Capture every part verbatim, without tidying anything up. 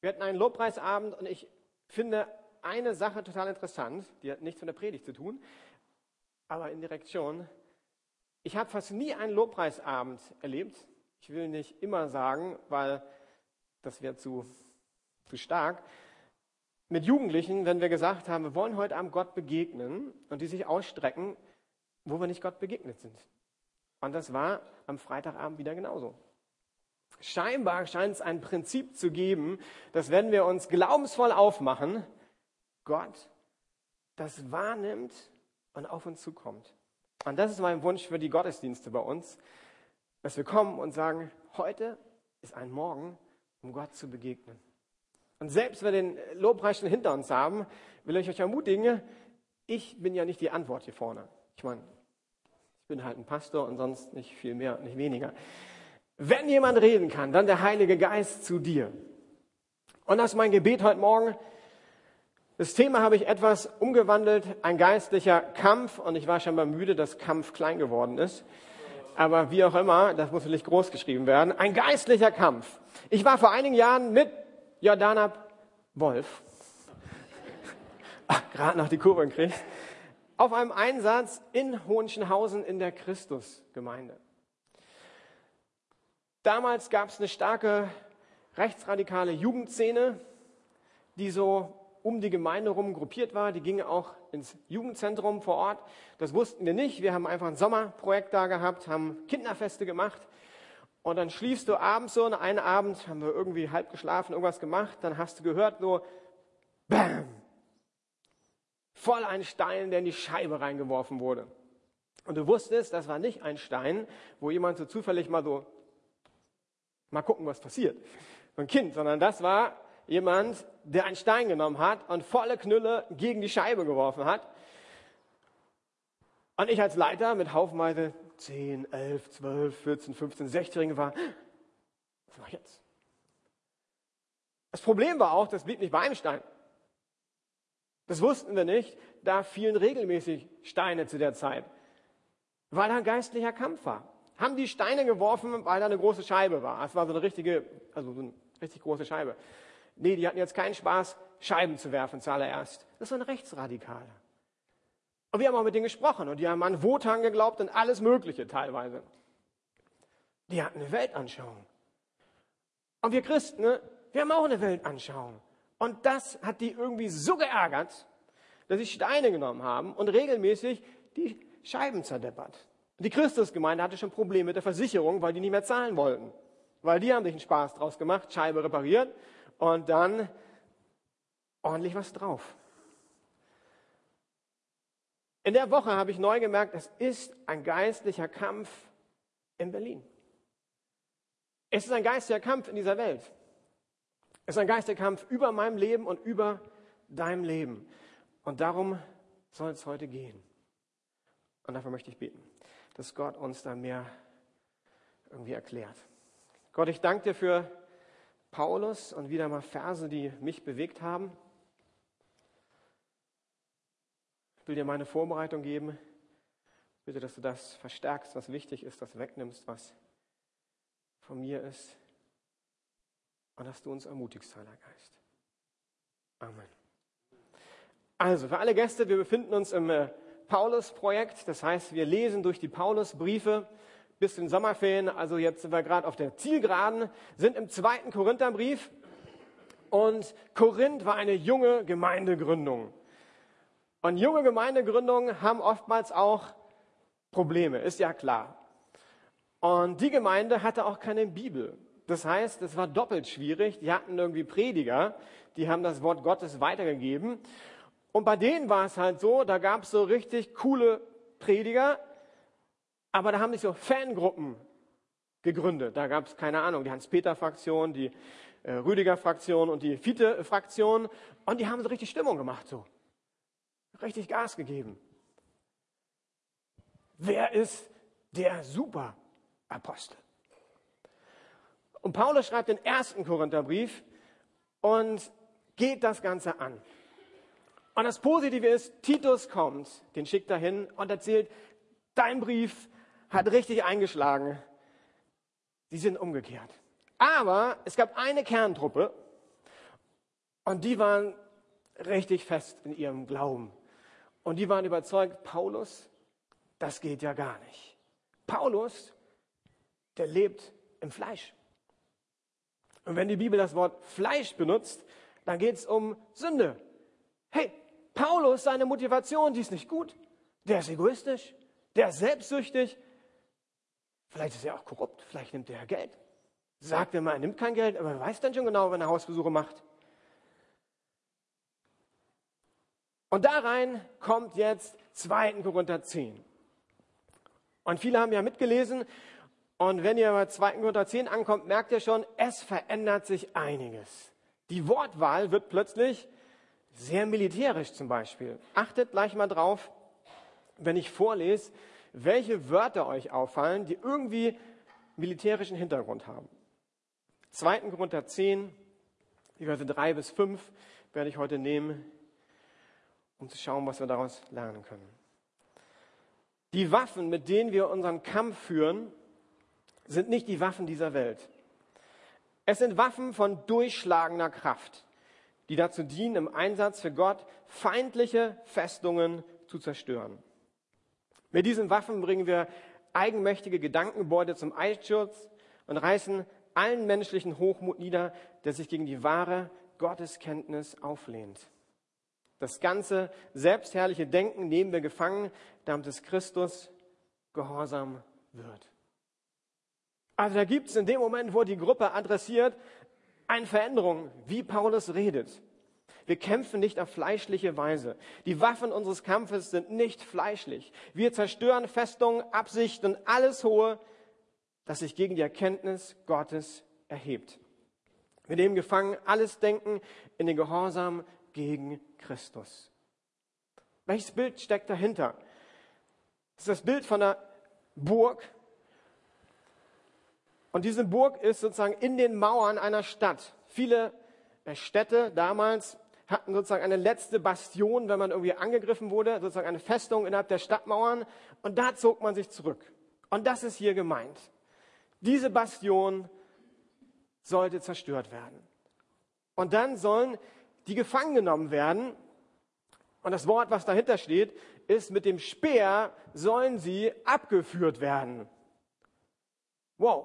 Wir hatten einen Lobpreisabend und ich finde eine Sache total interessant, die hat nichts mit der Predigt zu tun, aber indirekt schon. Ich habe fast nie einen Lobpreisabend erlebt. Ich will nicht immer sagen, weil das wäre zu, zu stark. Mit Jugendlichen, wenn wir gesagt haben, wir wollen heute Abend Gott begegnen und die sich ausstrecken, wo wir nicht Gott begegnet sind. Und das war am Freitagabend wieder genauso. Scheinbar scheint es ein Prinzip zu geben, dass wenn wir uns glaubensvoll aufmachen, Gott das wahrnimmt und auf uns zukommt. Und das ist mein Wunsch für die Gottesdienste bei uns, dass wir kommen und sagen, heute ist ein Morgen, um Gott zu begegnen. Und selbst wenn wir den Lobpreis schon hinter uns haben, will ich euch ermutigen, ich bin ja nicht die Antwort hier vorne. Ich meine, ich bin halt ein Pastor und sonst nicht viel mehr, nicht weniger. Wenn jemand reden kann, dann der Heilige Geist zu dir. Und das ist mein Gebet heute Morgen. Das Thema habe ich etwas umgewandelt, ein geistlicher Kampf. Und ich war schon mal müde, dass Kampf klein geworden ist. Aber wie auch immer, das muss natürlich groß geschrieben werden. Ein geistlicher Kampf. Ich war vor einigen Jahren mit Jordana Wolf, gerade noch die Kurve gekriegt, auf einem Einsatz in Hohenschönhausen in der Christusgemeinde. Damals gab es eine starke rechtsradikale Jugendszene, die so um die Gemeinde rum gruppiert war. Die ging auch ins Jugendzentrum vor Ort. Das wussten wir nicht. Wir haben einfach ein Sommerprojekt da gehabt, haben Kinderfeste gemacht. Und dann schliefst du abends so, und einen Abend haben wir irgendwie halb geschlafen, irgendwas gemacht. Dann hast du gehört nur, bam, voll ein Stein, der in die Scheibe reingeworfen wurde. Und du wusstest, das war nicht ein Stein, wo jemand so zufällig mal so, mal gucken, was passiert, so ein Kind, sondern das war jemand, der einen Stein genommen hat und volle Knülle gegen die Scheibe geworfen hat. Und ich als Leiter mit haufenweise zehn, elf, zwölf, vierzehn, fünfzehn, sechzehn-Jährigen war, was mache ich jetzt? Das Problem war auch, das blieb nicht bei einem Stein. Das wussten wir nicht, da fielen regelmäßig Steine zu der Zeit, weil da ein geistlicher Kampf war. Haben die Steine geworfen, weil da eine große Scheibe war. Es war so eine richtige, also so eine richtig große Scheibe. Nee, die hatten jetzt keinen Spaß, Scheiben zu werfen zuallererst. Das war ein Rechtsradikaler. Und wir haben auch mit denen gesprochen und die haben an Wotan geglaubt und alles Mögliche teilweise. Die hatten eine Weltanschauung. Und wir Christen, ne, wir haben auch eine Weltanschauung. Und das hat die irgendwie so geärgert, dass sie Steine genommen haben und regelmäßig die Scheiben zerdeppert. Die Christusgemeinde hatte schon Probleme mit der Versicherung, weil die nicht mehr zahlen wollten. Weil die haben sich einen Spaß draus gemacht, Scheibe repariert und dann ordentlich was drauf. In der Woche habe ich neu gemerkt, es ist ein geistlicher Kampf in Berlin. Es ist ein geistlicher Kampf in dieser Welt. Es ist ein geistlicher Kampf über meinem Leben und über deinem Leben. Und darum soll es heute gehen. Und dafür möchte ich beten, dass Gott uns da mehr irgendwie erklärt. Gott, ich danke dir für Paulus und wieder mal Verse, die mich bewegt haben. Ich will dir meine Vorbereitung geben. Bitte, dass du das verstärkst, was wichtig ist, das wegnimmst, was von mir ist. Und dass du uns ermutigst, Heiliger Geist. Amen. Also, für alle Gäste, wir befinden uns im äh, Paulus-Projekt. Das heißt, wir lesen durch die Paulus-Briefe bis zu den Sommerferien. Also jetzt sind wir gerade auf der Zielgeraden, sind im zweiten Korintherbrief. Und Korinth war eine junge Gemeindegründung. Und junge Gemeindegründungen haben oftmals auch Probleme, ist ja klar. Und die Gemeinde hatte auch keine Bibel. Das heißt, es war doppelt schwierig. Die hatten irgendwie Prediger, die haben das Wort Gottes weitergegeben. Und bei denen war es halt so, da gab es so richtig coole Prediger, aber da haben sich so Fangruppen gegründet. Da gab es, keine Ahnung, die Hans-Peter-Fraktion, die äh, Rüdiger-Fraktion und die Fiete-Fraktion. Und die haben so richtig Stimmung gemacht, so. Richtig Gas gegeben. Wer ist der Superapostel? Und Paulus schreibt den ersten Korintherbrief und geht das Ganze an. Und das Positive ist, Titus kommt, den schickt er hin und erzählt, dein Brief hat richtig eingeschlagen. Sie sind umgekehrt. Aber es gab eine Kerntruppe Und die waren richtig fest in ihrem Glauben. Und die waren überzeugt, Paulus, das geht ja gar nicht. Paulus, der lebt im Fleisch. Und wenn die Bibel das Wort Fleisch benutzt, dann geht es um Sünde. Hey, Paulus, seine Motivation, die ist nicht gut. Der ist egoistisch, der ist selbstsüchtig. Vielleicht ist er auch korrupt, vielleicht nimmt er Geld. Sagt er mal, er nimmt kein Geld, aber er weiß dann schon genau, wenn er Hausbesuche macht. Und da rein kommt jetzt zweiter Korinther zehn. Und viele haben ja mitgelesen. Und wenn ihr bei zweiter Korinther zehn ankommt, merkt ihr schon, es verändert sich einiges. Die Wortwahl wird plötzlich sehr militärisch zum Beispiel. Achtet gleich mal drauf, wenn ich vorlese, welche Wörter euch auffallen, die irgendwie militärischen Hintergrund haben. zweiter Korinther zehn, die Verse drei bis fünf werde ich heute nehmen, um zu schauen, was wir daraus lernen können. Die Waffen, mit denen wir unseren Kampf führen, sind nicht die Waffen dieser Welt. Es sind Waffen von durchschlagender Kraft, die dazu dienen, im Einsatz für Gott feindliche Festungen zu zerstören. Mit diesen Waffen bringen wir eigenmächtige Gedankengebäude zum Einsturz und reißen allen menschlichen Hochmut nieder, der sich gegen die wahre Gotteskenntnis auflehnt. Das ganze selbstherrliche Denken nehmen wir gefangen, damit es Christus gehorsam wird. Also da gibt es in dem Moment, wo die Gruppe adressiert, eine Veränderung, wie Paulus redet. Wir kämpfen nicht auf fleischliche Weise. Die Waffen unseres Kampfes sind nicht fleischlich. Wir zerstören Festungen, Absichten und alles Hohe, das sich gegen die Erkenntnis Gottes erhebt. Wir nehmen gefangen alles Denken in den Gehorsam gegen Christus. Welches Bild steckt dahinter? Das ist das Bild von einer Burg. Und diese Burg ist sozusagen in den Mauern einer Stadt. Viele Städte damals hatten sozusagen eine letzte Bastion, wenn man irgendwie angegriffen wurde, sozusagen eine Festung innerhalb der Stadtmauern. Und da zog man sich zurück. Und das ist hier gemeint. Diese Bastion sollte zerstört werden. Und dann sollen die gefangen genommen werden. Und das Wort, was dahinter steht, ist, mit dem Speer sollen sie abgeführt werden. Wow.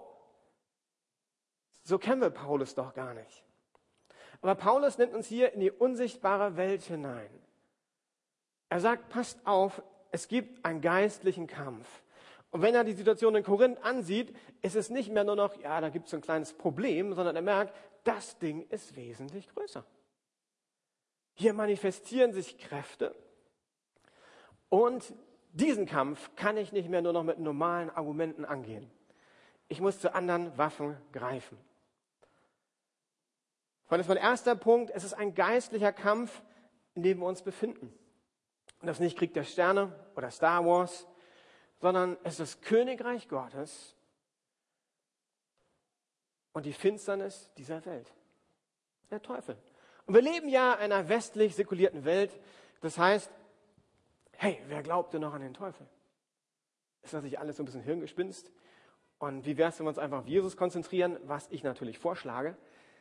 So kennen wir Paulus doch gar nicht. Aber Paulus nimmt uns hier in die unsichtbare Welt hinein. Er sagt, passt auf, es gibt einen geistlichen Kampf. Und wenn er die Situation in Korinth ansieht, ist es nicht mehr nur noch, ja, da gibt es so ein kleines Problem, sondern er merkt, das Ding ist wesentlich größer. Hier manifestieren sich Kräfte. Und diesen Kampf kann ich nicht mehr nur noch mit normalen Argumenten angehen. Ich muss zu anderen Waffen greifen. Und das ist mein erster Punkt. Es ist ein geistlicher Kampf, in dem wir uns befinden. Und das ist nicht Krieg der Sterne oder Star Wars, sondern es ist das Königreich Gottes und die Finsternis dieser Welt. Der Teufel. Und wir leben ja in einer westlich säkulierten Welt. Das heißt, hey, wer glaubt denn noch an den Teufel? Ist das nicht alles so ein bisschen Hirngespinst? Und wie wäre es, wenn wir uns einfach auf Jesus konzentrieren, was ich natürlich vorschlage?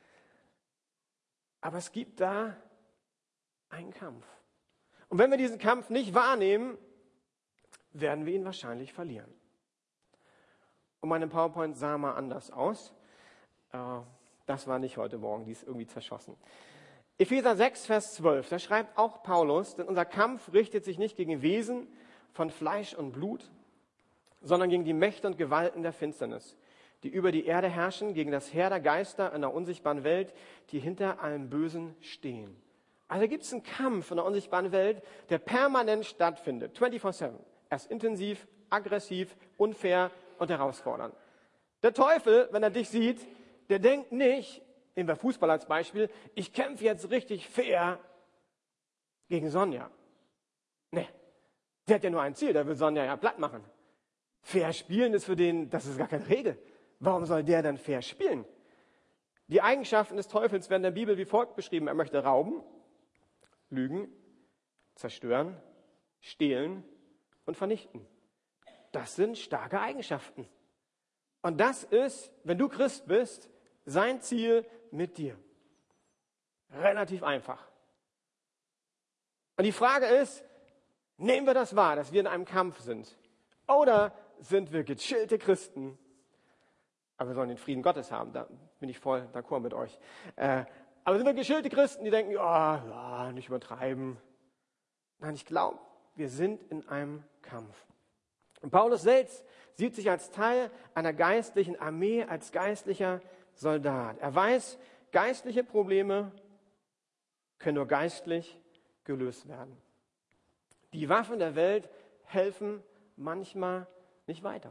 Aber es gibt da einen Kampf. Und wenn wir diesen Kampf nicht wahrnehmen, werden wir ihn wahrscheinlich verlieren. Und meine PowerPoint sah mal anders aus. Das war nicht heute Morgen, die ist irgendwie zerschossen. Epheser sechs, Vers zwölf, da schreibt auch Paulus, denn unser Kampf richtet sich nicht gegen Wesen von Fleisch und Blut, sondern gegen die Mächte und Gewalten der Finsternis, die über die Erde herrschen, gegen das Heer der Geister in der unsichtbaren Welt, die hinter allem Bösen stehen. Also gibt es einen Kampf in der unsichtbaren Welt, der permanent stattfindet, vierundzwanzig sieben. Er ist intensiv, aggressiv, unfair und herausfordernd. Der Teufel, wenn er dich sieht, der denkt nicht, nehmen wir Fußball als Beispiel, ich kämpfe jetzt richtig fair gegen Sonja. Nee, der hat ja nur ein Ziel, der will Sonja ja platt machen. Fair spielen ist für den, das ist gar keine Regel. Warum soll der dann fair spielen? Die Eigenschaften des Teufels werden in der Bibel wie folgt beschrieben. Er möchte rauben, lügen, zerstören, stehlen und vernichten. Das sind starke Eigenschaften. Und das ist, wenn du Christ bist, sein Ziel mit dir. Relativ einfach. Und die Frage ist, nehmen wir das wahr, dass wir in einem Kampf sind? Oder sind wir gechillte Christen? Aber wir sollen den Frieden Gottes haben, da bin ich voll d'accord mit euch. Äh, aber sind wir gechillte Christen, die denken, ja, ja, nicht übertreiben. Nein, ich glaube, wir sind in einem Kampf. Und Paulus selbst sieht sich als Teil einer geistlichen Armee, als geistlicher Soldat. Er weiß, geistliche Probleme können nur geistlich gelöst werden. Die Waffen der Welt helfen manchmal nicht weiter.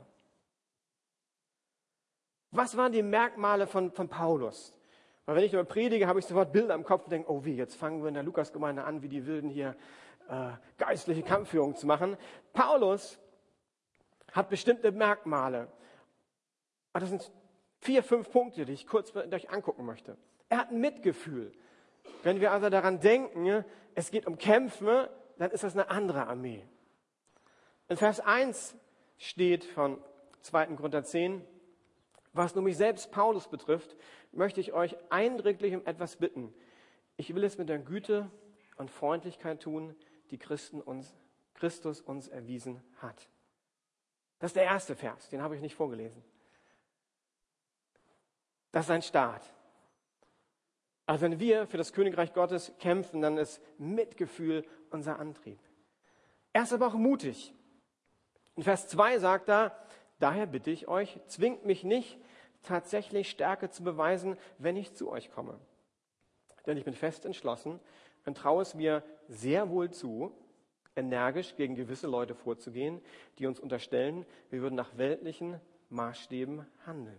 Was waren die Merkmale von, von Paulus? Weil wenn ich nur predige, habe ich sofort Bilder im Kopf und denke, oh wie, jetzt fangen wir in der Lukasgemeinde an, wie die Wilden hier äh, geistliche Kampfführung zu machen. Paulus hat bestimmte Merkmale. Und das sind vier, fünf Punkte, die ich kurz mit euch angucken möchte. Er hat ein Mitgefühl. Wenn wir also daran denken, es geht um Kämpfe, dann ist das eine andere Armee. In Vers eins steht von zweiten Korinther zehn, was nur mich selbst, Paulus, betrifft, möchte ich euch eindringlich um etwas bitten. Ich will es mit der Güte und Freundlichkeit tun, die Christen uns, Christus uns erwiesen hat. Das ist der erste Vers, den habe ich nicht vorgelesen. Das ist ein Start. Also wenn wir für das Königreich Gottes kämpfen, dann ist Mitgefühl unser Antrieb. Er ist aber auch mutig. In Vers zwei sagt er, daher bitte ich euch, zwingt mich nicht, tatsächlich Stärke zu beweisen, wenn ich zu euch komme. Denn ich bin fest entschlossen und traue es mir sehr wohl zu, energisch gegen gewisse Leute vorzugehen, die uns unterstellen, wir würden nach weltlichen Maßstäben handeln.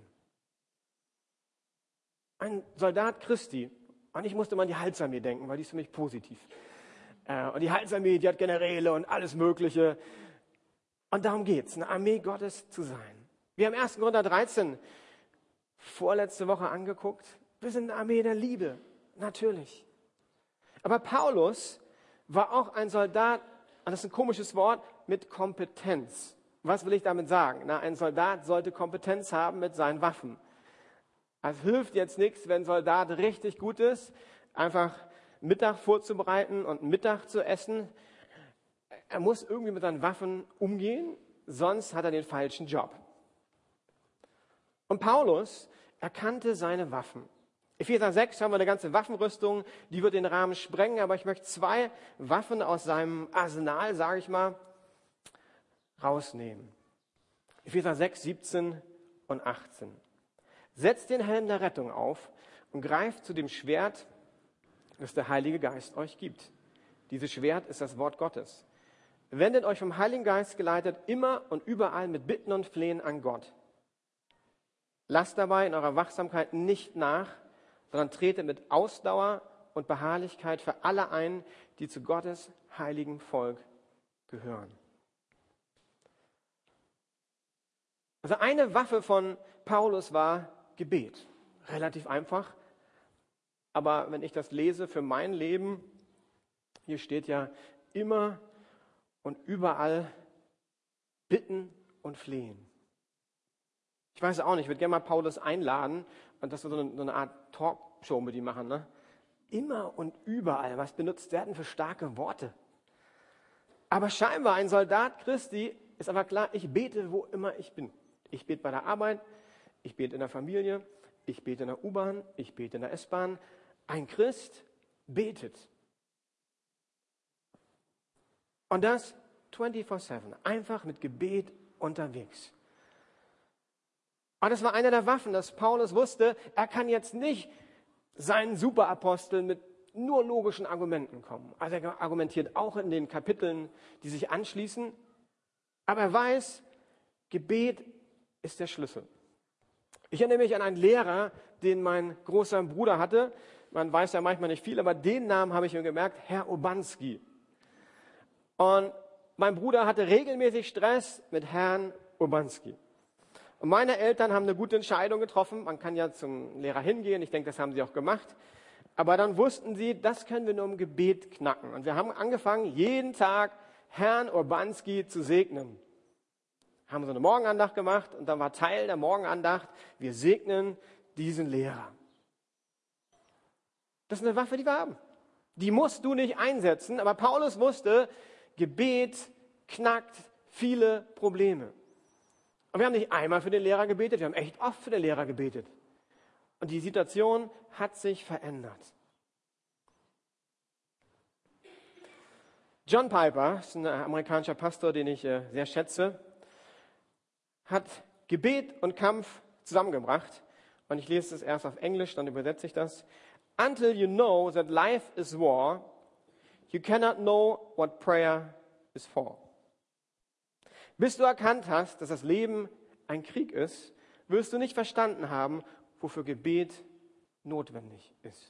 Ein Soldat Christi, und ich musste mal an die Heilsarmee denken, weil die ist für mich positiv. Und die Heilsarmee, die hat Generäle und alles Mögliche. Und darum geht es, eine Armee Gottes zu sein. Wir haben ersten Korinther dreizehn vorletzte Woche angeguckt. Wir sind eine Armee der Liebe, natürlich. Aber Paulus war auch ein Soldat, und das ist ein komisches Wort, mit Kompetenz. Was will ich damit sagen? Na, ein Soldat sollte Kompetenz haben mit seinen Waffen. Es hilft jetzt nichts, wenn ein Soldat richtig gut ist, einfach Mittag vorzubereiten und Mittag zu essen. Er muss irgendwie mit seinen Waffen umgehen, sonst hat er den falschen Job. Und Paulus erkannte seine Waffen. Epheser sechs haben wir eine ganze Waffenrüstung, die wird den Rahmen sprengen, aber ich möchte zwei Waffen aus seinem Arsenal, sage ich mal, rausnehmen. Epheser sechs, siebzehn und achtzehn. Setzt den Helm der Rettung auf und greift zu dem Schwert, das der Heilige Geist euch gibt. Dieses Schwert ist das Wort Gottes. Wendet euch vom Heiligen Geist geleitet immer und überall mit Bitten und Flehen an Gott. Lasst dabei in eurer Wachsamkeit nicht nach, sondern tretet mit Ausdauer und Beharrlichkeit für alle ein, die zu Gottes heiligen Volk gehören. Also eine Waffe von Paulus war Gebet. Relativ einfach. Aber wenn ich das lese für mein Leben, hier steht ja immer und überall bitten und flehen. Ich weiß auch nicht, ich würde gerne mal Paulus einladen und dass wir so eine, so eine Art Talkshow mit ihm machen. Ne? Immer und überall. Was benutzt der denn für starke Worte? Aber scheinbar ein Soldat Christi ist aber klar, ich bete, wo immer ich bin. Ich bete bei der Arbeit, ich bete in der Familie, ich bete in der U-Bahn, ich bete in der S-Bahn. Ein Christ betet. Und das vierundzwanzig sieben, einfach mit Gebet unterwegs. Und das war einer der Waffen, dass Paulus wusste, er kann jetzt nicht seinen Superapostel mit nur logischen Argumenten kommen. Also er argumentiert auch in den Kapiteln, die sich anschließen. Aber er weiß, Gebet ist der Schlüssel. Ich erinnere mich an einen Lehrer, den mein großer Bruder hatte. Man weiß ja manchmal nicht viel, aber den Namen habe ich mir gemerkt, Herr Obanski. Und mein Bruder hatte regelmäßig Stress mit Herrn Obanski. Und meine Eltern haben eine gute Entscheidung getroffen. Man kann ja zum Lehrer hingehen. Ich denke, das haben sie auch gemacht. Aber dann wussten sie, das können wir nur im Gebet knacken. Und wir haben angefangen, jeden Tag Herrn Urbanski zu segnen. Haben so eine Morgenandacht gemacht und dann war Teil der Morgenandacht, wir segnen diesen Lehrer. Das ist eine Waffe, die wir haben. Die musst du nicht einsetzen, aber Paulus wusste, Gebet knackt viele Probleme. Und wir haben nicht einmal für den Lehrer gebetet, wir haben echt oft für den Lehrer gebetet. Und die Situation hat sich verändert. John Piper, ist ein amerikanischer Pastor, den ich äh, sehr schätze, hat Gebet und Kampf zusammengebracht. Und ich lese es erst auf Englisch, dann übersetze ich das. Until you know that life is war, you cannot know what prayer is for. Bis du erkannt hast, dass das Leben ein Krieg ist, wirst du nicht verstanden haben, wofür Gebet notwendig ist.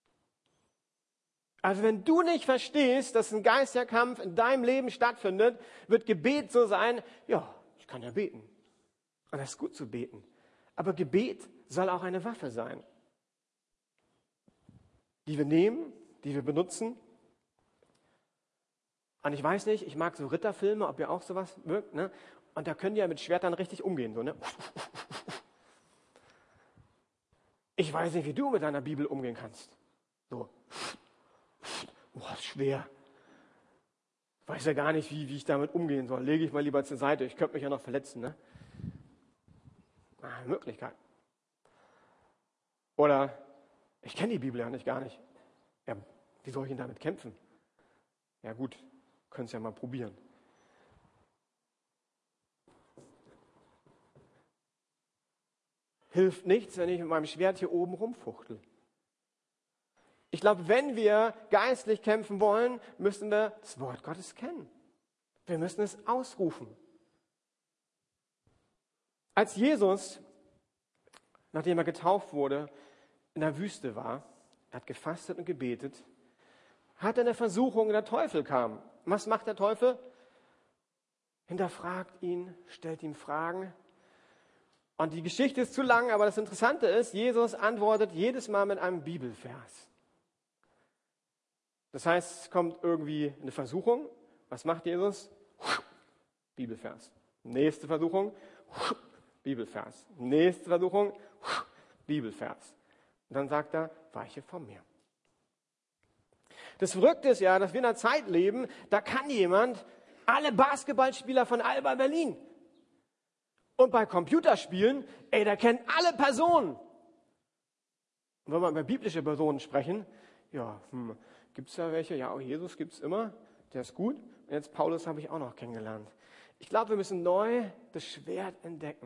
Also wenn du nicht verstehst, dass ein geistiger Kampf in deinem Leben stattfindet, wird Gebet so sein, ja, ich kann ja beten. Und das ist gut zu beten. Aber Gebet soll auch eine Waffe sein, die wir nehmen, die wir benutzen. Und ich weiß nicht, ich mag so Ritterfilme, ob ihr auch sowas wirkt, ne? Und da können die ja mit Schwertern richtig umgehen, so, ne? Ich weiß nicht, wie du mit deiner Bibel umgehen kannst. So. Boah, ist schwer. Ich weiß ja gar nicht, wie, wie ich damit umgehen soll. Lege ich mal lieber zur Seite. Ich könnte mich ja noch verletzen, ne? Ah, Möglichkeit. Oder ich kenne die Bibel ja nicht gar nicht. Ja, wie soll ich denn damit kämpfen? Ja gut, können es ja mal probieren. Hilft nichts, wenn ich mit meinem Schwert hier oben rumfuchtel. Ich glaube, wenn wir geistlich kämpfen wollen, müssen wir das Wort Gottes kennen. Wir müssen es ausrufen. Als Jesus, nachdem er getauft wurde, in der Wüste war, er hat gefastet und gebetet, hat er eine Versuchung, der Teufel kam. Was macht der Teufel? Hinterfragt ihn, stellt ihm Fragen. Und die Geschichte ist zu lang, aber das Interessante ist, Jesus antwortet jedes Mal mit einem Bibelvers. Das heißt, es kommt irgendwie eine Versuchung. Was macht Jesus? Bibelvers. Nächste Versuchung. Bibelvers. Nächste Versuchung. Bibelvers. Und dann sagt er, weiche von mir. Das Verrückte ist ja, dass wir in einer Zeit leben, da kann jemand alle Basketballspieler von Alba Berlin. Und bei Computerspielen, ey, da kennen alle Personen. Und wenn wir über biblische Personen sprechen, ja, hm, gibt es da welche? Ja, auch Jesus gibt es immer, der ist gut. Und jetzt Paulus habe ich auch noch kennengelernt. Ich glaube, wir müssen neu das Schwert entdecken.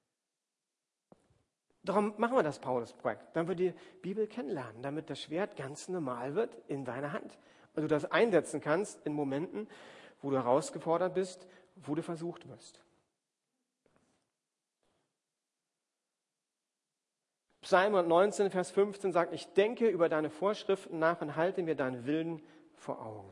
Darum machen wir das Paulus-Projekt, damit wir die Bibel kennenlernen, damit das Schwert ganz normal wird in deiner Hand. Und du das einsetzen kannst in Momenten, wo du herausgefordert bist, wo du versucht wirst. Psalm neunzehn, Vers fünfzehn sagt, ich denke über deine Vorschriften nach und halte mir deinen Willen vor Augen.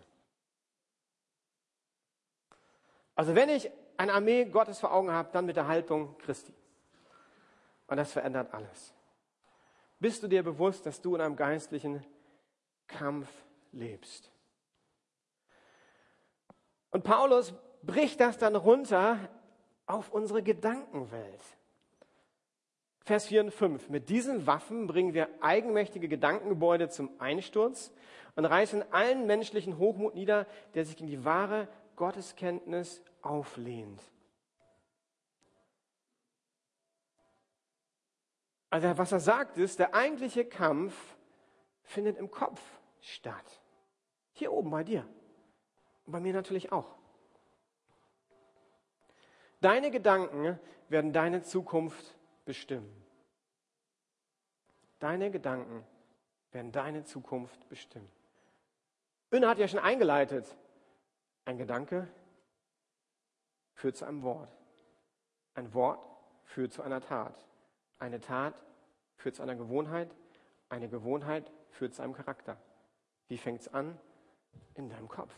Also wenn ich eine Armee Gottes vor Augen habe, dann mit der Haltung Christi. Und das verändert alles. Bist du dir bewusst, dass du in einem geistlichen Kampf lebst? Und Paulus bricht das dann runter auf unsere Gedankenwelt. Vers vier und fünf. Mit diesen Waffen bringen wir eigenmächtige Gedankengebäude zum Einsturz und reißen allen menschlichen Hochmut nieder, der sich gegen die wahre Gotteskenntnis auflehnt. Also was er sagt ist, der eigentliche Kampf findet im Kopf statt. Hier oben bei dir. Und bei mir natürlich auch. Deine Gedanken werden deine Zukunft bestimmen. Deine Gedanken werden deine Zukunft bestimmen.Ünne hat ja schon eingeleitet. Ein Gedanke führt zu einem Wort. Ein Wort führt zu einer Tat. Eine Tat führt zu einer Gewohnheit. Eine Gewohnheit führt zu einem Charakter. Wie fängt es an? In deinem Kopf.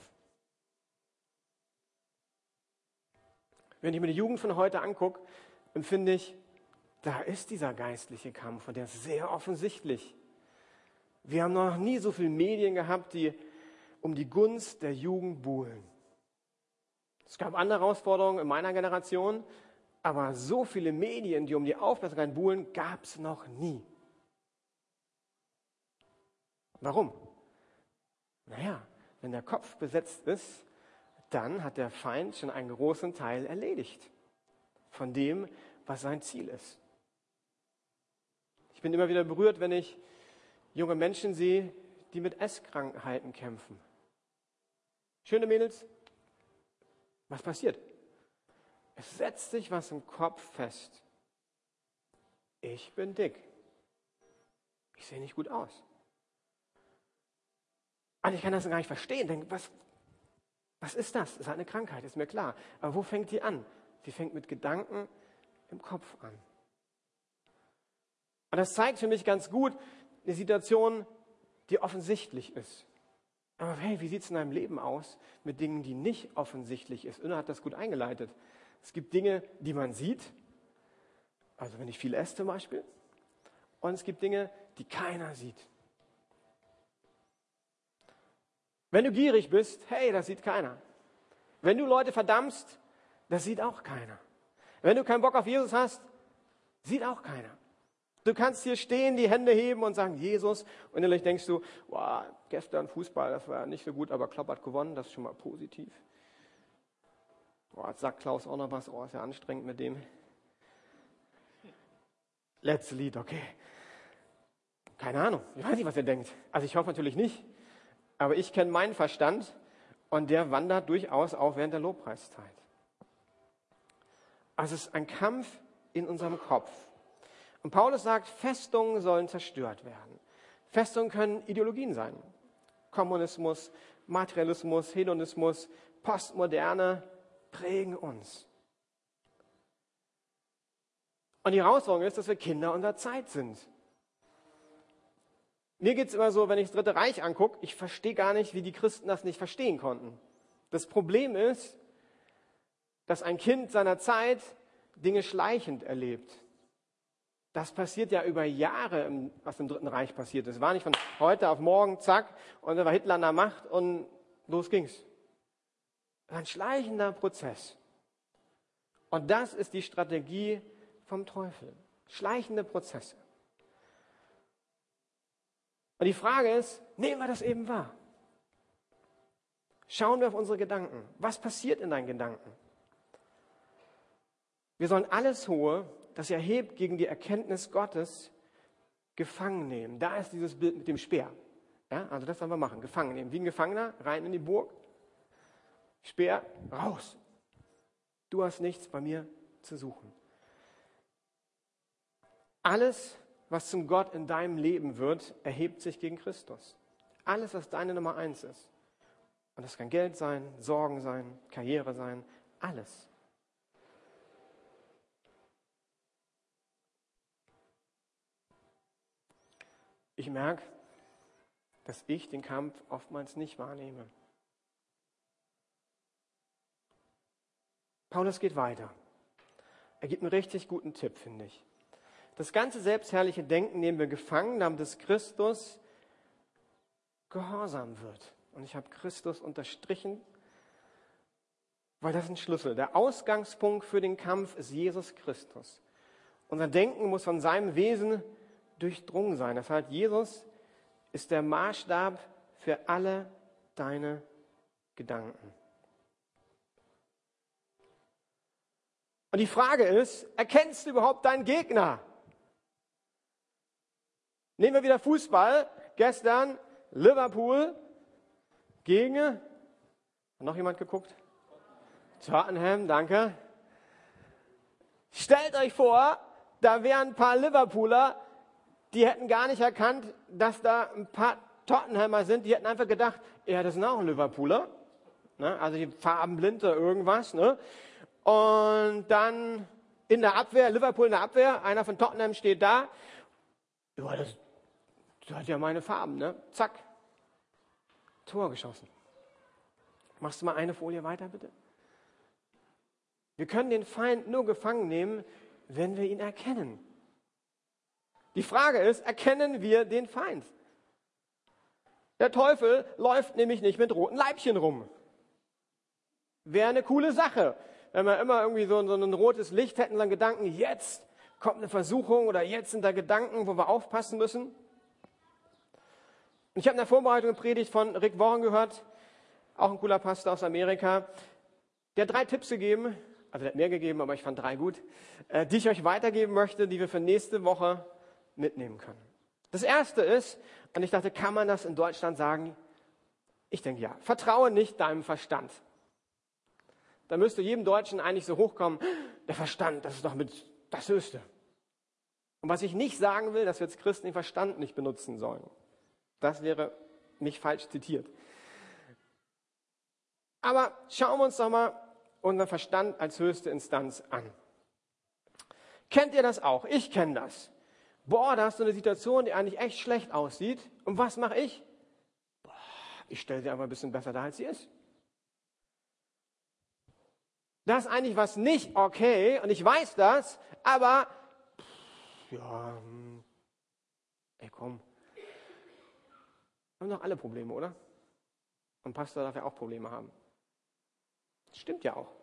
Wenn ich mir die Jugend von heute angucke, empfinde ich, da ist dieser geistliche Kampf und der ist sehr offensichtlich. Wir haben noch nie so viele Medien gehabt, die um die Gunst der Jugend buhlen. Es gab andere Herausforderungen in meiner Generation, aber so viele Medien, die um die Aufmerksamkeit buhlen, gab es noch nie. Warum? Naja, wenn der Kopf besetzt ist, dann hat der Feind schon einen großen Teil erledigt von dem, was sein Ziel ist. Ich bin immer wieder berührt, wenn ich junge Menschen sehe, die mit Esskrankheiten kämpfen. Schöne Mädels, was passiert? Es setzt sich was im Kopf fest. Ich bin dick. Ich sehe nicht gut aus. Und ich kann das gar nicht verstehen. Denke, was, was ist das? Das ist halt eine Krankheit, ist mir klar. Aber wo fängt die an? Sie fängt mit Gedanken im Kopf an. Und das zeigt für mich ganz gut eine Situation, die offensichtlich ist. Aber hey, wie sieht es in deinem Leben aus mit Dingen, die nicht offensichtlich ist? Unna hat das gut eingeleitet. Es gibt Dinge, die man sieht, also wenn ich viel esse zum Beispiel, und es gibt Dinge, die keiner sieht. Wenn du gierig bist, hey, das sieht keiner. Wenn du Leute verdammst, das sieht auch keiner. Wenn du keinen Bock auf Jesus hast, sieht auch keiner. Du kannst hier stehen, die Hände heben und sagen, Jesus, und innerlich denkst du, wow, gestern Fußball, das war nicht so gut, aber Klopp hat gewonnen, das ist schon mal positiv. Oh, jetzt sagt Klaus auch noch was, oh, ist ja anstrengend mit dem. Letztes Lied, okay. Keine Ahnung, ich weiß nicht, was er denkt. Also ich hoffe natürlich nicht, aber ich kenne meinen Verstand und der wandert durchaus auch während der Lobpreiszeit. Also es ist ein Kampf in unserem Kopf. Und Paulus sagt, Festungen sollen zerstört werden. Festungen können Ideologien sein. Kommunismus, Materialismus, Hedonismus, Postmoderne prägen uns. Und die Herausforderung ist, dass wir Kinder unserer Zeit sind. Mir geht es immer so, wenn ich das Dritte Reich angucke, ich verstehe gar nicht, wie die Christen das nicht verstehen konnten. Das Problem ist, dass ein Kind seiner Zeit Dinge schleichend erlebt. Das passiert ja über Jahre, was im Dritten Reich passiert ist. Es war nicht von heute auf morgen, zack, und dann war Hitler an der Macht und los ging's. Ein schleichender Prozess. Und das ist die Strategie vom Teufel. Schleichende Prozesse. Und die Frage ist, nehmen wir das eben wahr? Schauen wir auf unsere Gedanken. Was passiert in deinen Gedanken? Wir sollen alles Hohe, das erhebt gegen die Erkenntnis Gottes, gefangen nehmen. Da ist dieses Bild mit dem Speer. Ja, also das sollen wir machen, gefangen nehmen. Wie ein Gefangener, rein in die Burg, Speer, raus. Du hast nichts bei mir zu suchen. Alles, was zum Gott in deinem Leben wird, erhebt sich gegen Christus. Alles, was deine Nummer eins ist. Und das kann Geld sein, Sorgen sein, Karriere sein, alles. Ich merke, dass ich den Kampf oftmals nicht wahrnehme. Paulus geht weiter. Er gibt einen richtig guten Tipp, finde ich. Das ganze selbstherrliche Denken nehmen wir gefangen, damit es Christus gehorsam wird. Und ich habe Christus unterstrichen, weil das ist ein Schlüssel. Der Ausgangspunkt für den Kampf ist Jesus Christus. Unser Denken muss von seinem Wesen durchdrungen sein. Das heißt, Jesus ist der Maßstab für alle deine Gedanken. Und die Frage ist, erkennst du überhaupt deinen Gegner? Nehmen wir wieder Fußball. Gestern Liverpool gegen, hat noch jemand geguckt? Tottenham, danke. Stellt euch vor, da wären ein paar Liverpooler, die hätten gar nicht erkannt, dass da ein paar Tottenhamer sind. Die hätten einfach gedacht, ja, das sind auch ein Liverpooler. Ne? Also die farbenblind oder irgendwas. Ne? Und dann in der Abwehr, Liverpool in der Abwehr, einer von Tottenham steht da. Ja, das, das hat ja meine Farben. Ne? Zack, Tor geschossen. Machst du mal eine Folie weiter, bitte? Wir können den Feind nur gefangen nehmen, wenn wir ihn erkennen. Die Frage ist, erkennen wir den Feind? Der Teufel läuft nämlich nicht mit roten Leibchen rum. Wäre eine coole Sache, wenn wir immer irgendwie so, so ein rotes Licht hätten, dann Gedanken, jetzt kommt eine Versuchung oder jetzt sind da Gedanken, wo wir aufpassen müssen. Ich habe in der Vorbereitung eine Predigt von Rick Warren gehört, auch ein cooler Pastor aus Amerika. Der hat drei Tipps gegeben, also der hat mehr gegeben, aber ich fand drei gut, äh, die ich euch weitergeben möchte, die wir für nächste Woche mitnehmen können. Das erste ist, und ich dachte, kann man das in Deutschland sagen? Ich denke ja, vertraue nicht deinem Verstand. Da müsste jedem Deutschen eigentlich so hochkommen, der Verstand, das ist doch mit das Höchste. Und was ich nicht sagen will, dass wir als Christen den Verstand nicht benutzen sollen. Das wäre nicht falsch zitiert. Aber schauen wir uns doch mal unseren Verstand als höchste Instanz an. Kennt ihr das auch? Ich kenne das. Boah, da hast du eine Situation, die eigentlich echt schlecht aussieht. Und was mache ich? Boah, ich stelle sie einfach ein bisschen besser dar, als sie ist. Das ist eigentlich was nicht okay, und ich weiß das, aber pff, ja, hm, ey komm, wir haben doch alle Probleme, oder? Und Pastor darf ja auch Probleme haben. Das stimmt ja auch.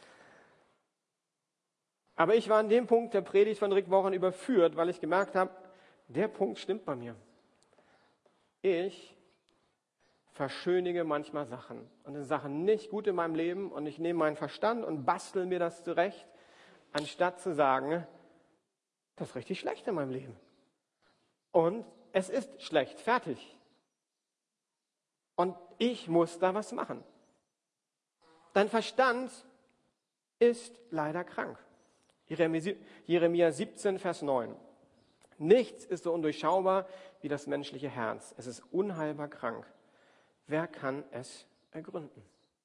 Aber ich war an dem Punkt der Predigt von Rick Warren überführt, weil ich gemerkt habe, der Punkt stimmt bei mir. Ich verschönige manchmal Sachen und es Sachen nicht gut in meinem Leben und ich nehme meinen Verstand und bastel mir das zurecht, anstatt zu sagen, das ist richtig schlecht in meinem Leben. Und es ist schlecht, fertig. Und ich muss da was machen. Dein Verstand ist leider krank. Jeremia siebzehn, Vers neun. Nichts ist so undurchschaubar wie das menschliche Herz. Es ist unheilbar krank. Wer kann es ergründen?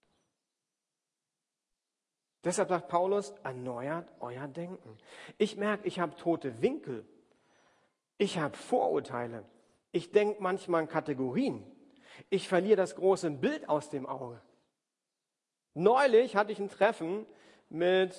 Deshalb sagt Paulus, erneuert euer Denken. Ich merke, ich habe tote Winkel. Ich habe Vorurteile. Ich denke manchmal in Kategorien. Ich verliere das große Bild aus dem Auge. Neulich hatte ich ein Treffen mit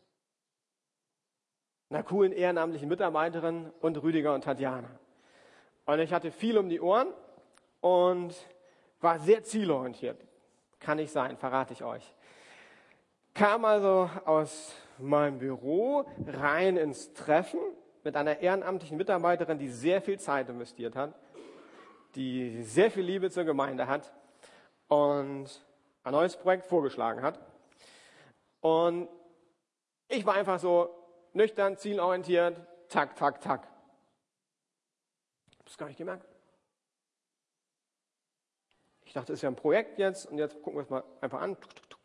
einer coolen ehrenamtlichen Mitarbeiterin und Rüdiger und Tatjana. Und ich hatte viel um die Ohren und war sehr zielorientiert. Kann nicht sein, verrate ich euch. Kam also aus meinem Büro rein ins Treffen mit einer ehrenamtlichen Mitarbeiterin, die sehr viel Zeit investiert hat, die sehr viel Liebe zur Gemeinde hat und ein neues Projekt vorgeschlagen hat. Und ich war einfach so nüchtern, zielorientiert, tak, tak, tak. Ich habe es gar nicht gemerkt. Ich dachte, es ist ja ein Projekt jetzt und jetzt gucken wir es mal einfach an.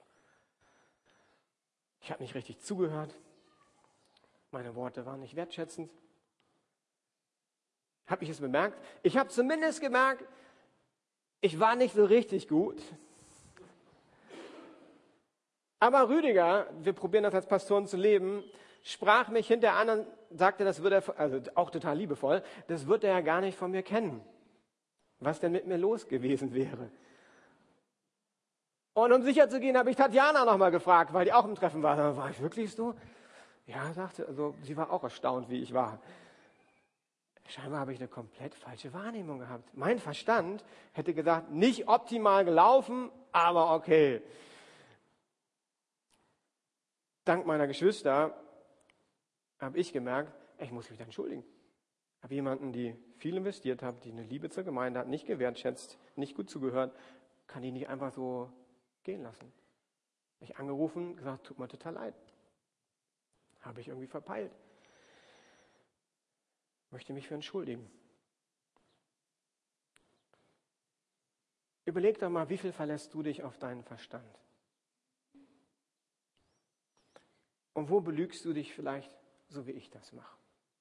Ich habe nicht richtig zugehört. Meine Worte waren nicht wertschätzend. Habe ich es bemerkt? Ich habe zumindest gemerkt, ich war nicht so richtig gut. Aber Rüdiger, wir probieren das als Pastoren zu leben, sprach mich hinterher an und sagte, das wird er, also auch total liebevoll, das wird er ja gar nicht von mir kennen. Was denn mit mir los gewesen wäre. Und um sicher zu gehen, habe ich Tatjana nochmal gefragt, weil die auch im Treffen war. Da war ich wirklich so? Ja, sagte, also sie war auch erstaunt, wie ich war. Scheinbar habe ich eine komplett falsche Wahrnehmung gehabt. Mein Verstand hätte gesagt, nicht optimal gelaufen, aber okay. Dank meiner Geschwister habe ich gemerkt, ich muss mich da entschuldigen. Ich habe jemanden, die viel investiert hat, die eine Liebe zur Gemeinde hat, nicht gewertschätzt, nicht gut zugehört, kann die nicht einfach so gehen lassen. Ich angerufen, gesagt, tut mir total leid. Habe ich irgendwie verpeilt. Möchte mich für entschuldigen. Überleg doch mal, wie viel verlässt du dich auf deinen Verstand? Und wo belügst du dich vielleicht, so wie ich das mache?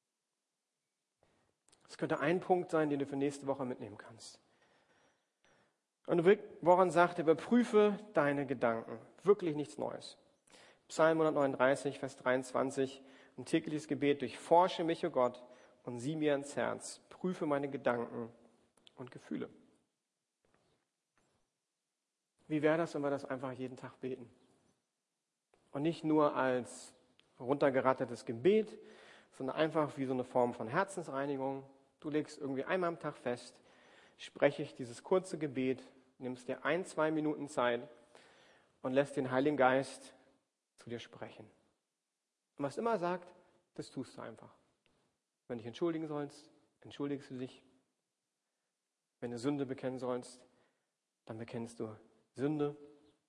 Das könnte ein Punkt sein, den du für nächste Woche mitnehmen kannst. Und Rick Warren sagt, überprüfe deine Gedanken. Wirklich nichts Neues. Psalm hundertneununddreißig, Vers dreiundzwanzig, ein tägliches Gebet, durchforsche mich, o Gott, und sieh mir ins Herz, prüfe meine Gedanken und Gefühle. Wie wäre das, wenn wir das einfach jeden Tag beten? Und nicht nur als runtergerattertes Gebet, sondern einfach wie so eine Form von Herzensreinigung. Du legst irgendwie einmal am Tag fest, spreche ich dieses kurze Gebet, nimmst dir ein, zwei Minuten Zeit und lässt den Heiligen Geist zu dir sprechen. Und was immer sagt, das tust du einfach. Wenn du dich entschuldigen sollst, entschuldigst du dich. Wenn du Sünde bekennen sollst, dann bekennst du Sünde.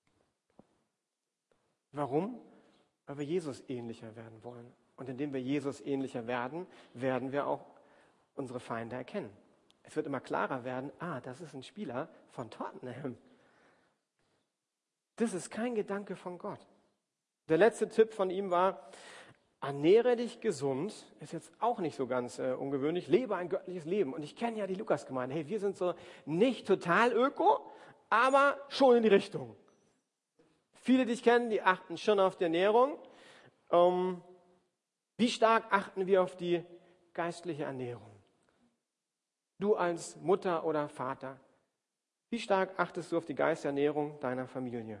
Warum? Weil wir Jesus ähnlicher werden wollen. Und indem wir Jesus ähnlicher werden, werden wir auch unsere Feinde erkennen. Es wird immer klarer werden, ah, das ist ein Spieler von Tottenham. Das ist kein Gedanke von Gott. Der letzte Tipp von ihm war, ernähre dich gesund, ist jetzt auch nicht so ganz äh, ungewöhnlich, lebe ein göttliches Leben. Und ich kenne ja die Lukasgemeinde, hey, wir sind so nicht total öko, aber schon in die Richtung. Viele, die ich kenne, die achten schon auf die Ernährung. Ähm, wie stark achten wir auf die geistliche Ernährung? Du als Mutter oder Vater, wie stark achtest du auf die geistliche Ernährung deiner Familie?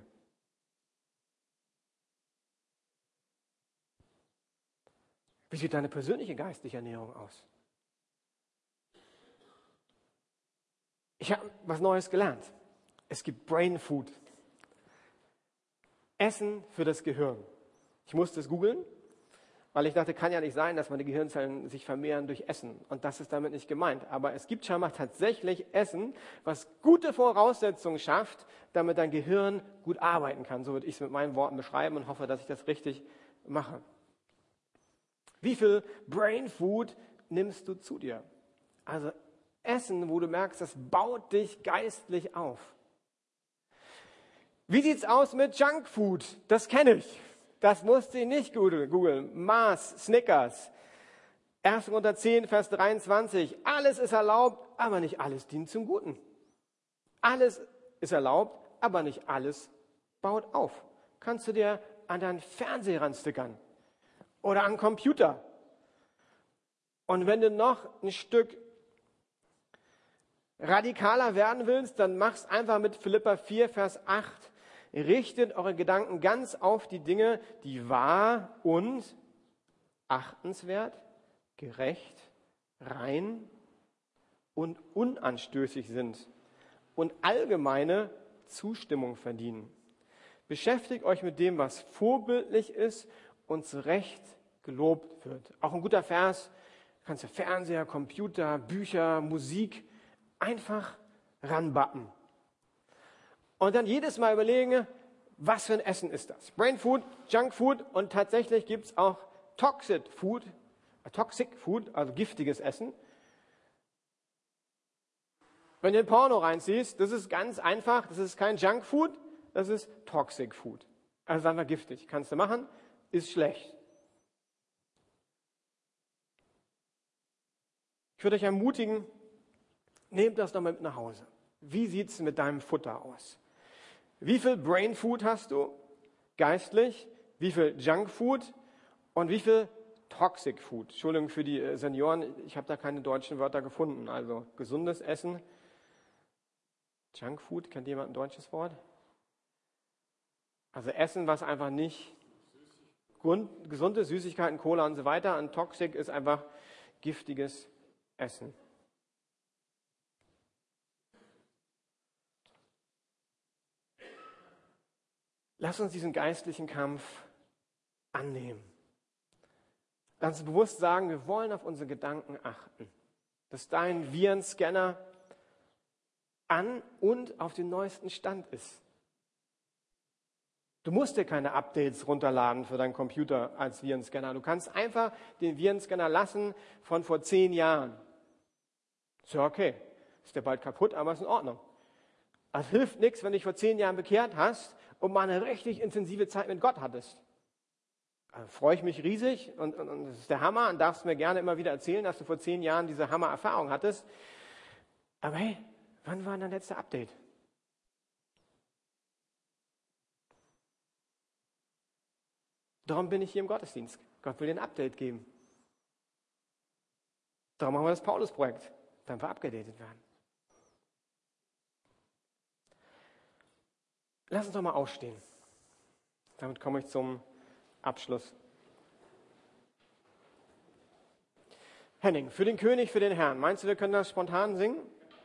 Wie sieht deine persönliche geistliche Ernährung aus? Ich habe was Neues gelernt. Es gibt Brain Food. Essen für das Gehirn. Ich musste es googeln, weil ich dachte, kann ja nicht sein, dass meine Gehirnzellen sich vermehren durch Essen. Und das ist damit nicht gemeint. Aber es gibt scheinbar tatsächlich Essen, was gute Voraussetzungen schafft, damit dein Gehirn gut arbeiten kann. So würde ich es mit meinen Worten beschreiben und hoffe, dass ich das richtig mache. Wie viel Brain Food nimmst du zu dir? Also Essen, wo du merkst, das baut dich geistlich auf. Wie sieht's aus mit Junk Food? Das kenne ich. Das musste ich nicht googeln. Mars, Snickers. erster Korinther zehn, Vers dreiundzwanzig. Alles ist erlaubt, aber nicht alles dient zum Guten. Alles ist erlaubt, aber nicht alles baut auf. Kannst du dir an deinen Fernseher ranstickern? Oder an Computer. Und wenn du noch ein Stück radikaler werden willst, dann mach's einfach mit Philipper vier, Vers acht. Richtet eure Gedanken ganz auf die Dinge, die wahr und achtenswert, gerecht, rein und unanstößig sind und allgemeine Zustimmung verdienen. Beschäftigt euch mit dem, was vorbildlich ist und zu Recht gelobt wird. Auch ein guter Vers, kannst du Fernseher, Computer, Bücher, Musik einfach ranbappen. Und dann jedes Mal überlegen, was für ein Essen ist das? Brain Food, Junk Food und tatsächlich gibt es auch Toxic Food, äh, Toxic Food, also giftiges Essen. Wenn du den Porno reinziehst, das ist ganz einfach, das ist kein Junk Food, das ist Toxic Food. Also einfach giftig, kannst du machen, ist schlecht. Ich würde euch ermutigen, nehmt das doch mit nach Hause. Wie sieht es mit deinem Futter aus? Wie viel Brain Food hast du geistlich? Wie viel Junk Food? Und wie viel Toxic Food? Entschuldigung für die Senioren, ich habe da keine deutschen Wörter gefunden. Also gesundes Essen. Junk Food, kennt jemand ein deutsches Wort? Also Essen, was einfach nicht gesund ist, Süßigkeiten, Cola und so weiter. Und Toxic ist einfach giftiges Essen. Lass uns diesen geistlichen Kampf annehmen. Lass uns bewusst sagen, wir wollen auf unsere Gedanken achten. Dass dein Virenscanner an und auf dem neuesten Stand ist. Du musst dir keine Updates runterladen für deinen Computer als Virenscanner. Du kannst einfach den Virenscanner lassen von vor zehn Jahren. Ist ja okay. Ist der bald kaputt, aber ist in Ordnung. Es hilft nichts, wenn du dich vor zehn Jahren bekehrt hast und mal eine richtig intensive Zeit mit Gott hattest. Da freue ich mich riesig und, und, und das ist der Hammer und darfst mir gerne immer wieder erzählen, dass du vor zehn Jahren diese Hammer-Erfahrung hattest. Aber hey, wann war dein letzter Update? Darum bin ich hier im Gottesdienst. Gott will dir ein Update geben. Darum machen wir das Paulus-Projekt, damit wir abgedatet werden. Lass uns doch mal aufstehen. Damit komme ich zum Abschluss. Henning, für den König, für den Herrn. Meinst du, wir können das spontan singen?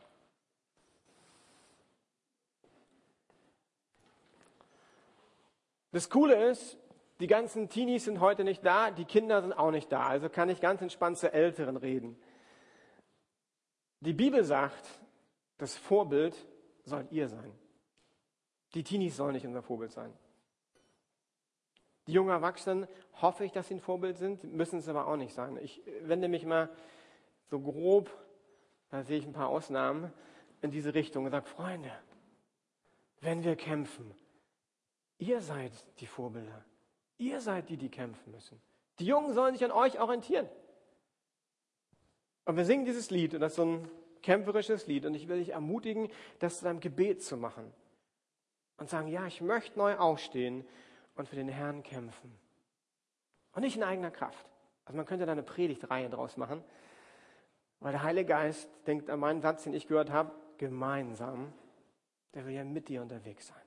Das Coole ist, die ganzen Teenies sind heute nicht da, die Kinder sind auch nicht da. Also kann ich ganz entspannt zu Älteren reden. Die Bibel sagt, Das Vorbild sollt ihr sein. Die Teenies sollen nicht unser Vorbild sein. Die jungen Erwachsenen hoffe ich, dass sie ein Vorbild sind, müssen es aber auch nicht sein. Ich wende mich mal so grob, da sehe ich ein paar Ausnahmen, in diese Richtung und sage, Freunde, wenn wir kämpfen, ihr seid die Vorbilder. Ihr seid die, die kämpfen müssen. Die Jungen sollen sich an euch orientieren. Und wir singen dieses Lied und das ist so ein kämpferisches Lied und ich will dich ermutigen, das zu deinem Gebet zu machen. Und sagen, ja, ich möchte neu aufstehen und für den Herrn kämpfen. Und nicht in eigener Kraft. Also man könnte da eine Predigtreihe draus machen, weil der Heilige Geist denkt an meinen Satz, den ich gehört habe, gemeinsam, der will ja mit dir unterwegs sein.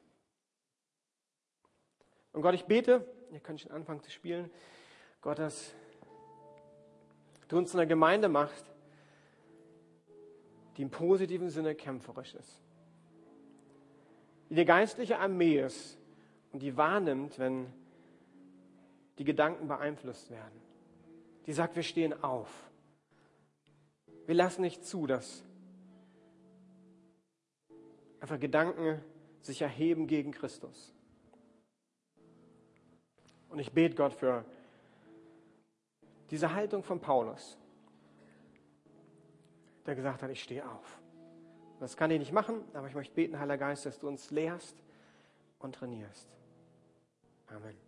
Und Gott, ich bete, ihr könnt schon anfangen zu spielen, Gott, dass du uns zu einer Gemeinde machst, die im positiven Sinne kämpferisch ist. Die eine geistliche Armee ist und die wahrnimmt, wenn die Gedanken beeinflusst werden. Die sagt, wir stehen auf. Wir lassen nicht zu, dass einfach Gedanken sich erheben gegen Christus. Und ich bete Gott für diese Haltung von Paulus, der gesagt hat, ich stehe auf. Das kann ich nicht machen, aber ich möchte beten, Heiliger Geist, dass du uns lehrst und trainierst. Amen.